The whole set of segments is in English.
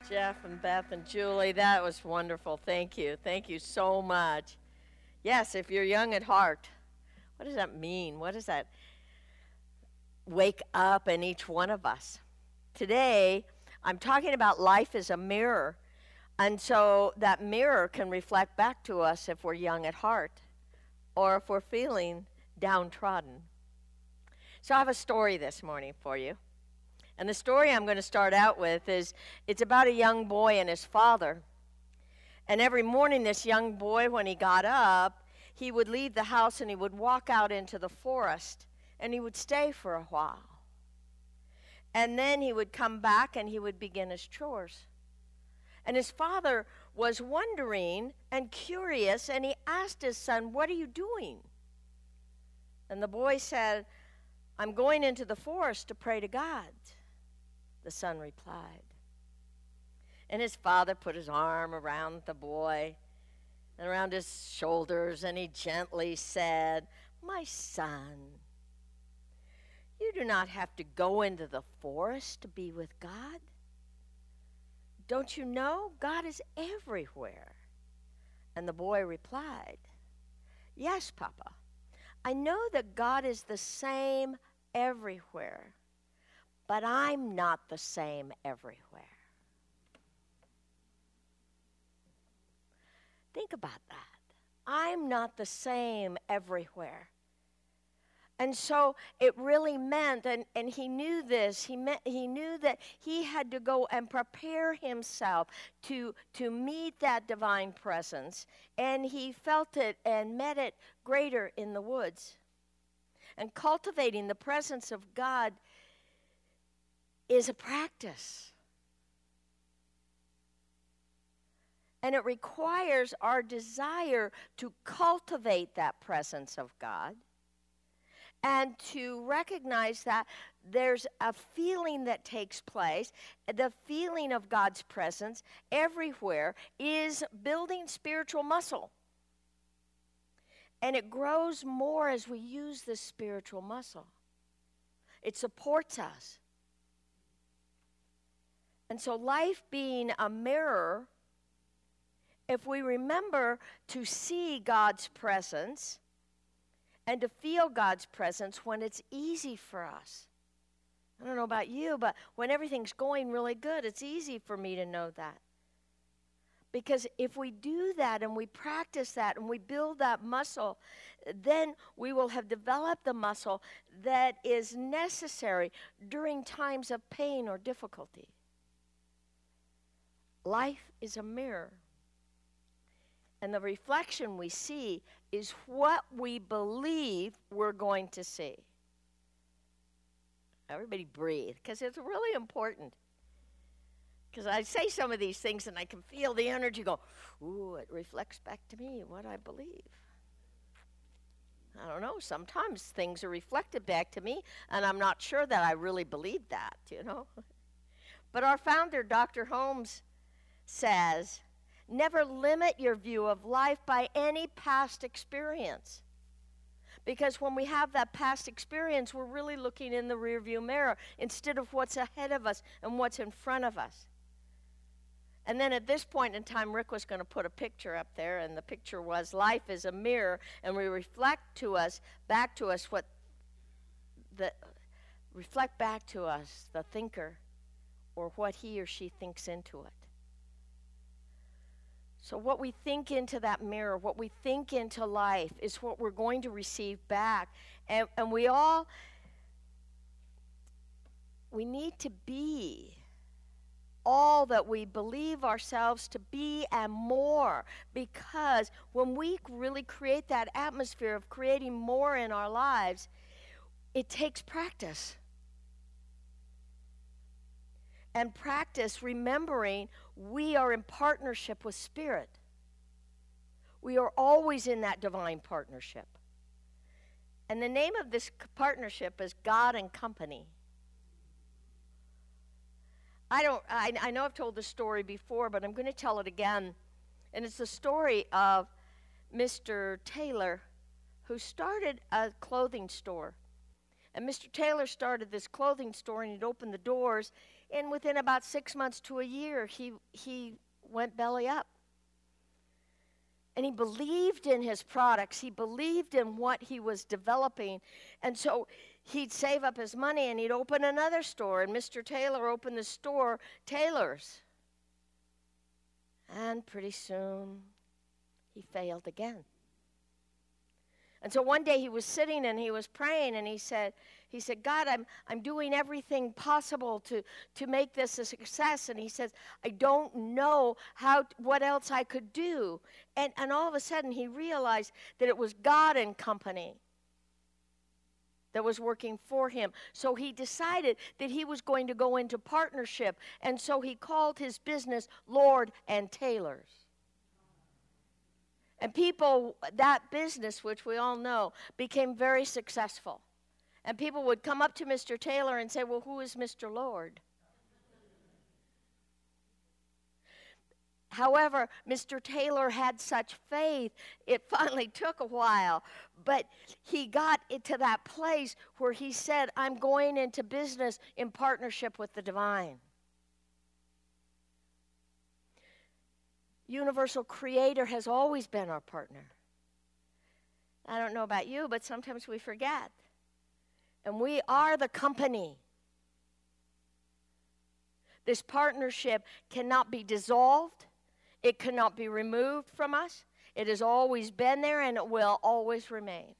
Jeff and Beth and Julie, that was wonderful. Thank you. Thank you so much. Yes, if you're young at heart, what does that mean? What does that wake up in each one of us? Today, I'm talking about life as a mirror. And so that mirror can reflect back to us if we're young at heart or if we're feeling downtrodden. So I have a story this morning for you. And the story I'm going to start out with is it's about a young boy and his father. And every morning this young boy, when he got up, he would leave the house and he would walk out into the forest and he would stay for a while. And then he would come back and he would begin his chores. And his father was wondering and curious, and he asked his son, "What are you doing?" And the boy said, "I'm going into the forest to pray to God," the son replied. And his father put his arm around the boy and around his shoulders, and he gently said, "My son, you do not have to go into the forest to be with God. Don't you know God is everywhere?" And the boy replied, "Yes, Papa. I know that God is the same everywhere, but I'm not the same everywhere." Think about that. I'm not the same everywhere. And so it really meant, and he knew this, he knew that he had to go and prepare himself to meet that divine presence. And he felt it and met it greater in the woods. And cultivating the presence of God is a practice. And it requires our desire to cultivate that presence of God and to recognize that there's a feeling that takes place. The feeling of God's presence everywhere is building spiritual muscle. And it grows more as we use this spiritual muscle. It supports us. And so life being a mirror, if we remember to see God's presence and to feel God's presence when it's easy for us. I don't know about you, but when everything's going really good, it's easy for me to know that. Because if we do that and we practice that and we build that muscle, then we will have developed the muscle that is necessary during times of pain or difficulty. Life is a mirror. And the reflection we see is what we believe we're going to see. Everybody breathe, because it's really important. Because I say some of these things and I can feel the energy go, ooh, it reflects back to me what I believe. I don't know, sometimes things are reflected back to me and I'm not sure that I really believe that, you know. But our founder, Dr. Holmes, says, never limit your view of life by any past experience. Because when we have that past experience, we're really looking in the rearview mirror instead of what's ahead of us and what's in front of us. And then at this point in time, Rick was going to put a picture up there, and the picture was life is a mirror, and we reflect back to us the thinker or what he or she thinks into it. So what we think into that mirror, what we think into life is what we're going to receive back. And we need to be all that we believe ourselves to be and more, because when we really create that atmosphere of creating more in our lives, it takes practice. And practice remembering we are in partnership with Spirit. We are always in that divine partnership. And the name of this partnership is God and Company. I know I've told this story before, but I'm going to tell it again. And it's the story of Mr. Taylor, who started a clothing store. And Mr. Taylor started this clothing store, and he'd opened the doors, and within about 6 months to a year, he went belly up. And he believed in his products. He believed in what he was developing. And so he'd save up his money and he'd open another store. And Mr. Taylor opened the store, Taylor's. And pretty soon, he failed again. And so one day he was sitting and he was praying and he said, God, I'm doing everything possible to make this a success. And he says, I don't know what else I could do. And all of a sudden he realized that it was God and company that was working for him. So he decided that he was going to go into partnership. And so he called his business Lord and Taylor's. And that business, which we all know, became very successful. And people would come up to Mr. Taylor and say, well, who is Mr. Lord? However, Mr. Taylor had such faith, it finally took a while. But he got into that place where he said, I'm going into business in partnership with the divine. Universal Creator has always been our partner. I don't know about you, but sometimes we forget. And we are the company. This partnership cannot be dissolved. It cannot be removed from us. It has always been there and it will always remain.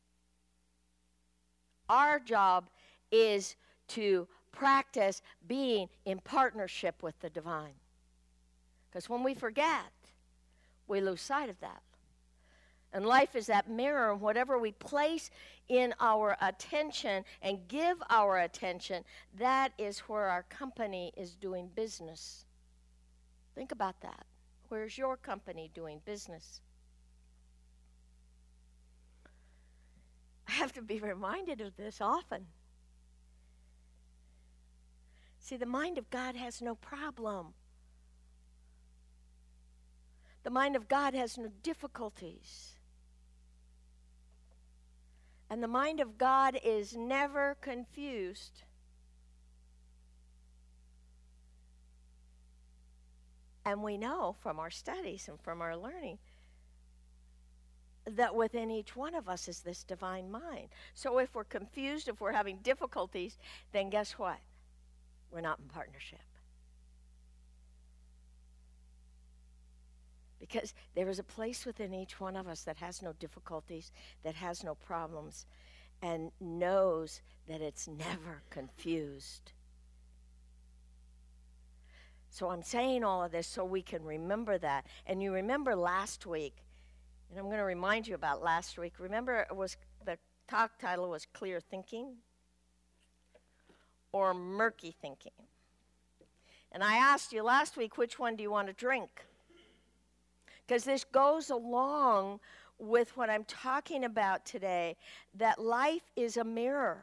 Our job is to practice being in partnership with the divine. Because when we forget, we lose sight of that. And life is that mirror, and whatever we place in our attention and give our attention, that is where our company is doing business. Think about that. Where's your company doing business? I have to be reminded of this often. See, the mind of God has no problem. The mind of God has no difficulties. And the mind of God is never confused. And we know from our studies and from our learning that within each one of us is this divine mind. So if we're confused, if we're having difficulties, then guess what? We're not in partnership. Because there is a place within each one of us that has no difficulties, that has no problems, and knows that it's never confused. So I'm saying all of this so we can remember that. And you remember last week, and I'm going to remind you about last week. Remember, the talk title was Clear Thinking or Murky Thinking. And I asked you last week, which one do you want to drink? Because this goes along with what I'm talking about today, that life is a mirror.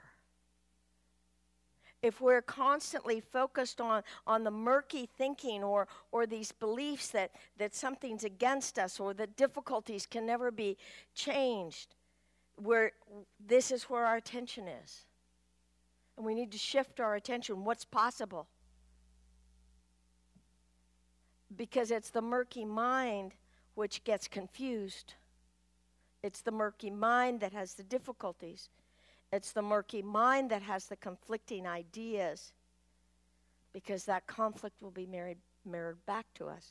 If we're constantly focused on the murky thinking or these beliefs that something's against us or that difficulties can never be changed, this is where our attention is. And we need to shift our attention. What's possible? Because it's the murky mind which gets confused. It's the murky mind that has the difficulties. It's the murky mind that has the conflicting ideas, because that conflict will be mirrored back to us.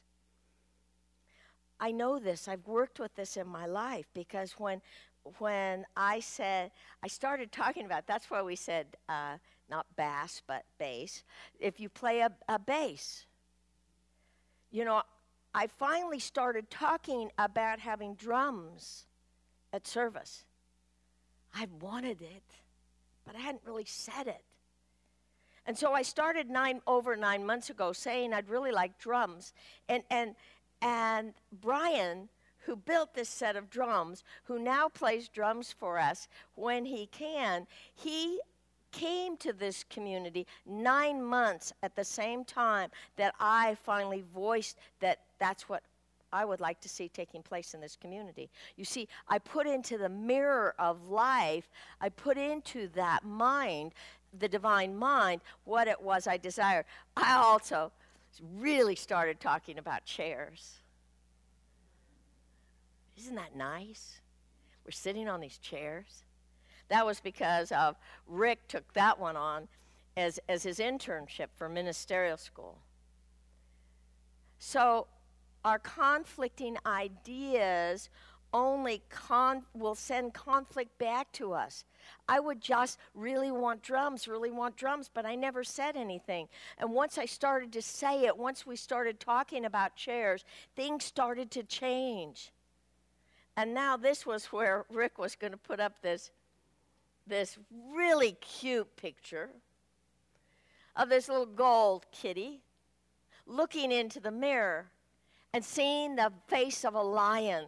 I know this. I've worked with this in my life, because when I started talking about, that's why we said not bass, but bass. If you play a bass, I finally started talking about having drums at service. I wanted it, but I hadn't really said it. And so I started over 9 months ago saying I'd really like drums. And Brian, who built this set of drums, who now plays drums for us when he can, he came to this community 9 months at the same time that I finally voiced that that's what I would like to see taking place in this community. You see, I put into the mirror of life, I put into that mind, the divine mind, what it was I desired. I also really started talking about chairs. Isn't that nice? We're sitting on these chairs. That was because of Rick took that one on as his internship for ministerial school. So our conflicting ideas only will send conflict back to us. I would just really want drums, but I never said anything. And once I started to say it, once we started talking about chairs, things started to change. And now this was where Rick was going to put up this really cute picture of this little gold kitty looking into the mirror and seeing the face of a lion.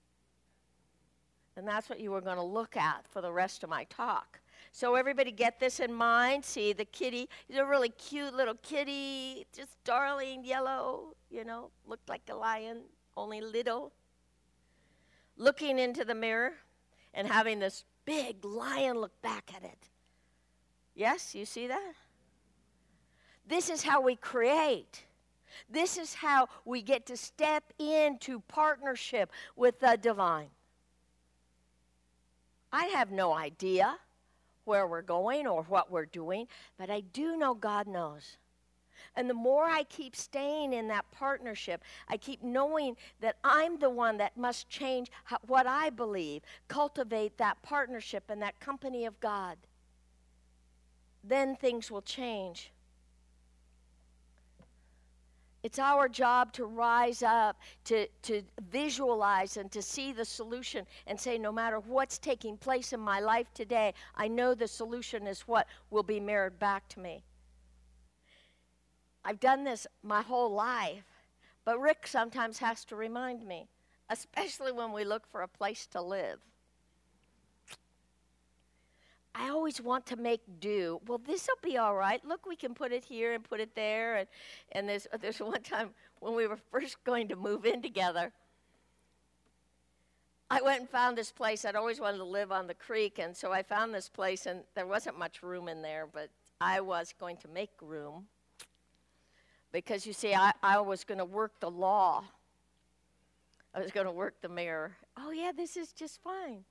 And that's what you were going to look at for the rest of my talk. So everybody get this in mind. See, the kitty is a really cute little kitty, just darling yellow, looked like a lion, only little. Looking into the mirror and having this big lion look back at it. Yes, you see that? This is how we create. This is how we get to step into partnership with the divine. I have no idea where we're going or what we're doing, but I do know God knows. And the more I keep staying in that partnership, I keep knowing that I'm the one that must change what I believe, cultivate that partnership and that company of God. Then things will change. It's our job to rise up, to visualize and to see the solution and say, no matter what's taking place in my life today, I know the solution is what will be mirrored back to me. I've done this my whole life, but Rick sometimes has to remind me, especially when we look for a place to live. I always want to make do. Well, this will be all right. Look, we can put it here and put it there. And there's one time when we were first going to move in together, I went and found this place. I'd always wanted to live on the creek, and so I found this place, and there wasn't much room in there, but I was going to make room because, you see, I was going to work the law. I was going to work the mirror. Oh, yeah, this is just fine.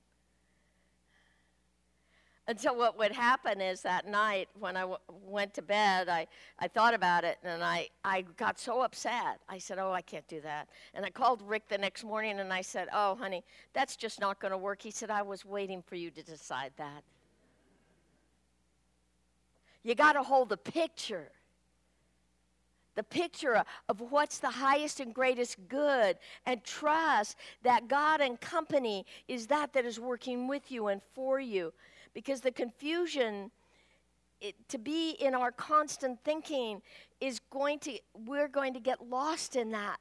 And so what would happen is that night when I went to bed, I thought about it, and I got so upset. I said, oh, I can't do that. And I called Rick the next morning, and I said, oh, honey, that's just not going to work. He said, I was waiting for you to decide that. You got to hold the picture of what's the highest and greatest good, and trust that God and company is that is working with you and for you. Because the confusion, to be in our constant thinking, we're going to get lost in that.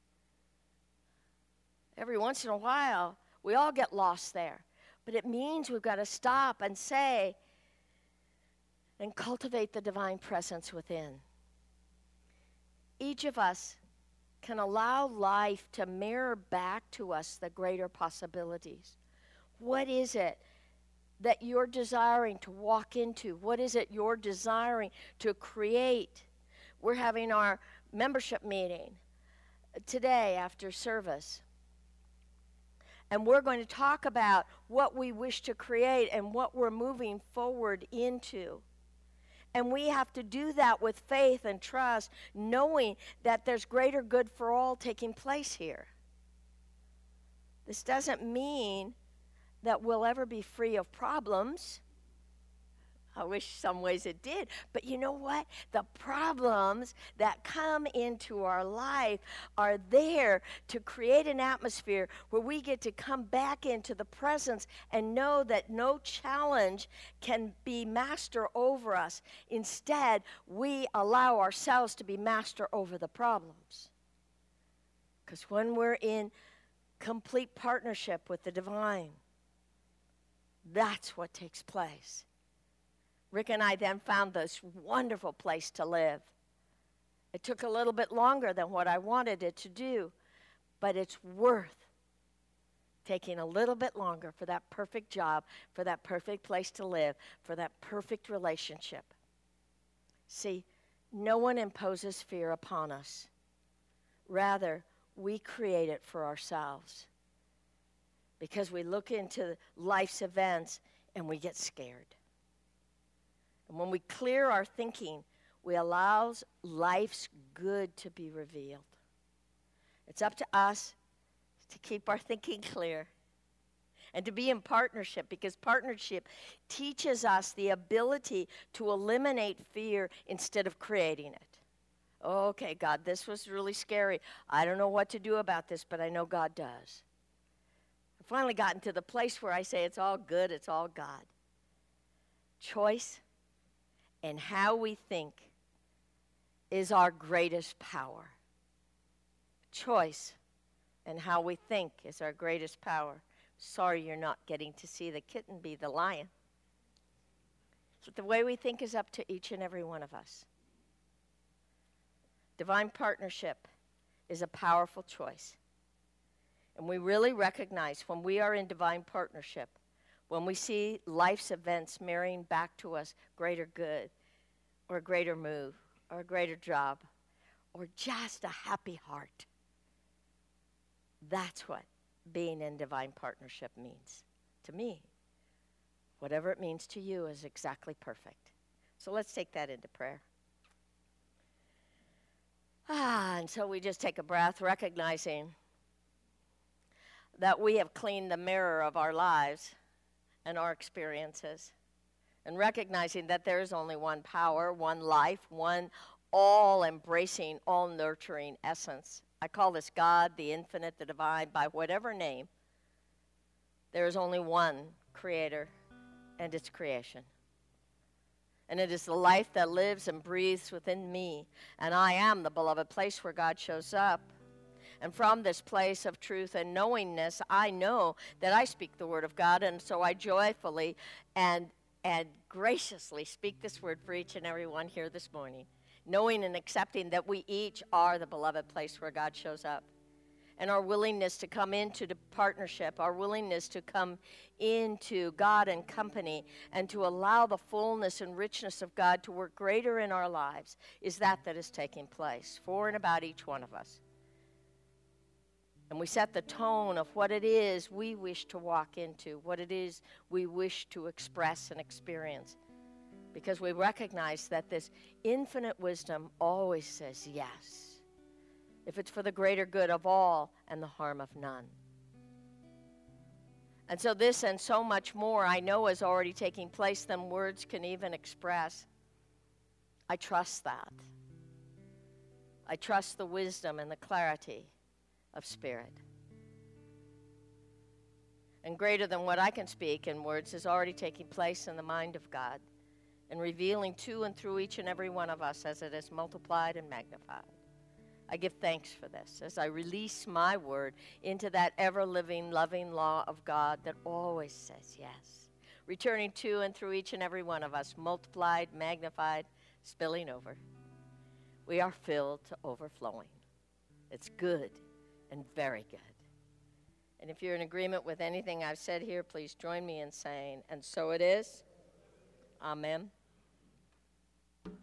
Every once in a while, we all get lost there. But it means we've got to stop and say, and cultivate the divine presence within. Each of us can allow life to mirror back to us the greater possibilities. What is it that you're desiring to walk into? What is it you're desiring to create? We're having our membership meeting today after service. And we're going to talk about what we wish to create and what we're moving forward into. And we have to do that with faith and trust, knowing that there's greater good for all taking place here. This doesn't mean that we'll ever be free of problems. I wish some ways it did. But you know what? The problems that come into our life are there to create an atmosphere where we get to come back into the presence and know that no challenge can be master over us. Instead, we allow ourselves to be master over the problems. Because when we're in complete partnership with the divine, that's what takes place. Rick and I then found this wonderful place to live. It took a little bit longer than what I wanted it to do, but it's worth taking a little bit longer for that perfect job, for that perfect place to live, for that perfect relationship. See, no one imposes fear upon us. Rather, we create it for ourselves because we look into life's events and we get scared. And when we clear our thinking, we allow life's good to be revealed. It's up to us to keep our thinking clear and to be in partnership, because partnership teaches us the ability to eliminate fear instead of creating it. Okay, God, this was really scary. I don't know what to do about this, but I know God does. I've finally gotten to the place where I say it's all good, it's all God. Choice and how we think is our greatest power. Choice and how we think is our greatest power. Sorry you're not getting to see the kitten be the lion. But the way we think is up to each and every one of us. Divine partnership is a powerful choice. And we really recognize when we are in divine partnership, when we see life's events marrying back to us greater good, or a greater move, or a greater job, or just a happy heart. That's what being in divine partnership means to me. Whatever it means to you is exactly perfect. So let's take that into prayer. And so we just take a breath, recognizing that we have cleaned the mirror of our lives and our experiences, and recognizing that there is only one power, one life, one all-embracing, all-nurturing essence. I call this God, the infinite, the divine, by whatever name. There is only one creator, and it's creation. And it is the life that lives and breathes within me. And I am the beloved place where God shows up. And from this place of truth and knowingness, I know that I speak the word of God. And so I joyfully and graciously speak this word for each and every one here this morning, knowing and accepting that we each are the beloved place where God shows up. And our willingness to come into the partnership, our willingness to come into God and company, and to allow the fullness and richness of God to work greater in our lives is that is taking place for and about each one of us. And we set the tone of what it is we wish to walk into, what it is we wish to express and experience. Because we recognize that this infinite wisdom always says yes, if it's for the greater good of all and the harm of none. And so this and so much more I know is already taking place than words can even express. I trust that. I trust the wisdom and the clarity of spirit. And greater than what I can speak in words is already taking place in the mind of God, and revealing to and through each and every one of us as it is multiplied and magnified. I give thanks for this as I release my word into that ever-living, loving law of God that always says yes, returning to and through each and every one of us, multiplied, magnified, spilling over. We are filled to overflowing. It's good and very good. And if you're in agreement with anything I've said here, please join me in saying, and so it is. Amen.